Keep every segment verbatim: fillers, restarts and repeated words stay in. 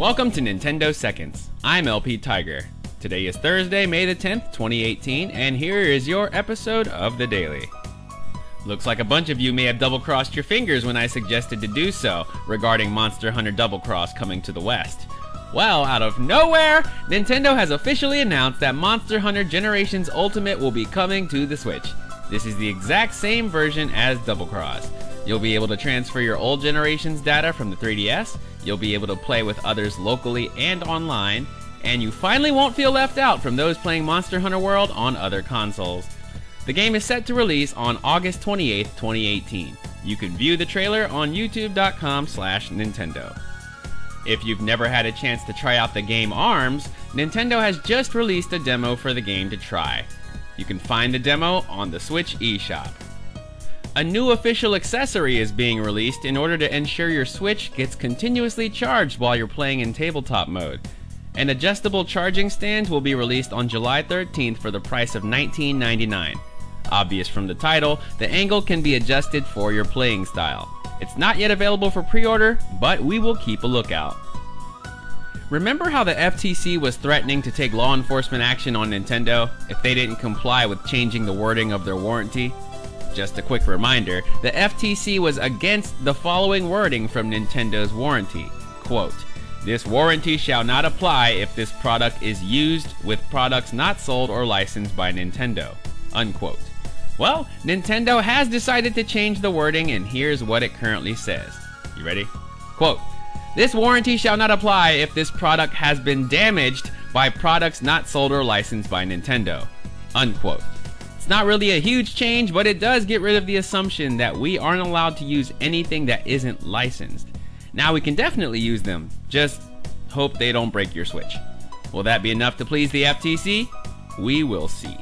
Welcome to Nintendo Seconds. I'm L P Tiger. Today is Thursday, May the tenth, twenty eighteen, and here is your episode of The Daily. Looks like a bunch of you may have double-crossed your fingers when I suggested to do so regarding Monster Hunter Double Cross coming to the West. Well, out of nowhere, Nintendo has officially announced that Monster Hunter Generations Ultimate will be coming to the Switch. This is the exact same version as Double Cross. You'll be able to transfer your old generation's data from the three D S, you'll be able to play with others locally and online, and you finally won't feel left out from those playing Monster Hunter World on other consoles. The game is set to release on August twenty-eighth, twenty eighteen. You can view the trailer on youtube dot com slash Nintendo. If you've never had a chance to try out the game ARMS, Nintendo has just released a demo for the game to try. You can find the demo on the Switch eShop. A new official accessory is being released in order to ensure your Switch gets continuously charged while you're playing in tabletop mode. An adjustable charging stand will be released on July thirteenth for the price of nineteen ninety-nine dollars. Obvious from the title, the angle can be adjusted for your playing style. It's not yet available for pre-order, but we will keep a lookout. Remember how the F T C was threatening to take law enforcement action on Nintendo if they didn't comply with changing the wording of their warranty? Just a quick reminder, the F T C was against the following wording from Nintendo's warranty. Quote, "This warranty shall not apply if this product is used with products not sold or licensed by Nintendo." Unquote. Well, Nintendo has decided to change the wording, and here's what it currently says. You ready? Quote, "This warranty shall not apply if this product has been damaged by products not sold or licensed by Nintendo." Unquote. It's not really a huge change, but it does get rid of the assumption that we aren't allowed to use anything that isn't licensed. Now we can definitely use them, just hope they don't break your Switch. Will that be enough to please the F T C? We will see.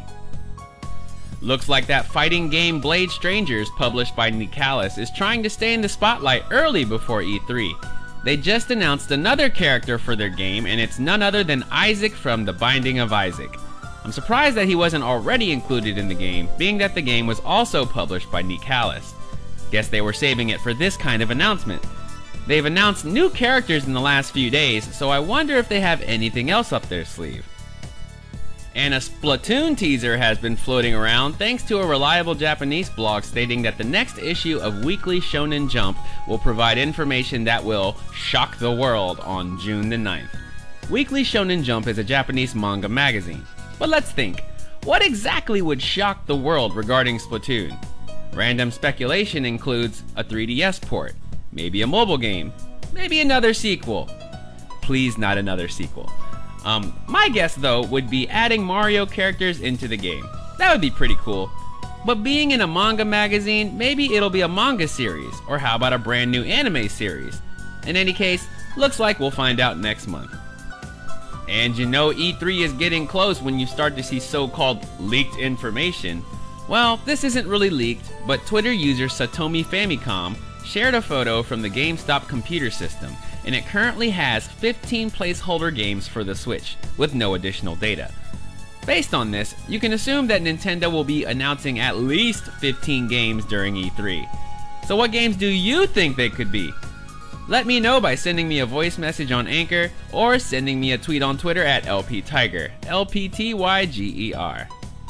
Looks like that fighting game Blade Strangers, published by Nicalis, is trying to stay in the spotlight early before E three. They just announced another character for their game, and it's none other than Isaac from The Binding of Isaac. I'm surprised that he wasn't already included in the game, being that the game was also published by Nicalis. Guess they were saving it for this kind of announcement. They've announced new characters in the last few days, so I wonder if they have anything else up their sleeve. And a Splatoon teaser has been floating around thanks to a reliable Japanese blog stating that the next issue of Weekly Shonen Jump will provide information that will shock the world on June the ninth. Weekly Shonen Jump is a Japanese manga magazine. But let's think, what exactly would shock the world regarding Splatoon? Random speculation includes a three D S port, maybe a mobile game, maybe another sequel. Please not another sequel. Um, my guess though would be adding Mario characters into the game. That would be pretty cool. But being in a manga magazine, maybe it'll be a manga series, or how about a brand new anime series? In any case, looks like we'll find out next month. And you know E three is getting close when you start to see so-called leaked information. Well, this isn't really leaked, but Twitter user Satomi Famicom shared a photo from the GameStop computer system, and it currently has fifteen placeholder games for the Switch, with no additional data. Based on this, you can assume that Nintendo will be announcing at least fifteen games during E three. So what games do you think they could be? Let me know by sending me a voice message on Anchor or sending me a tweet on Twitter at L P Tiger, L P T Y G E R.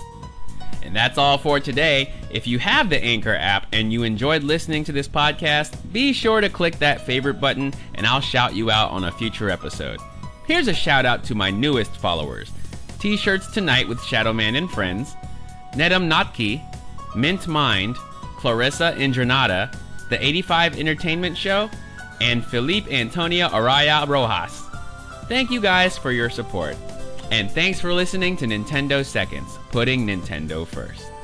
And that's all for today. If you have the Anchor app and you enjoyed listening to this podcast, be sure to click that favorite button and I'll shout you out on a future episode. Here's a shout out to my newest followers: T-Shirts Tonight with Shadowman and Friends, Nedum Notki, Mint Mind, Clarissa Indranada, The eighty-five Entertainment Show, and Felipe Antonio Araya Rojas. Thank you guys for your support. And thanks for listening to Nintendo Seconds, putting Nintendo first.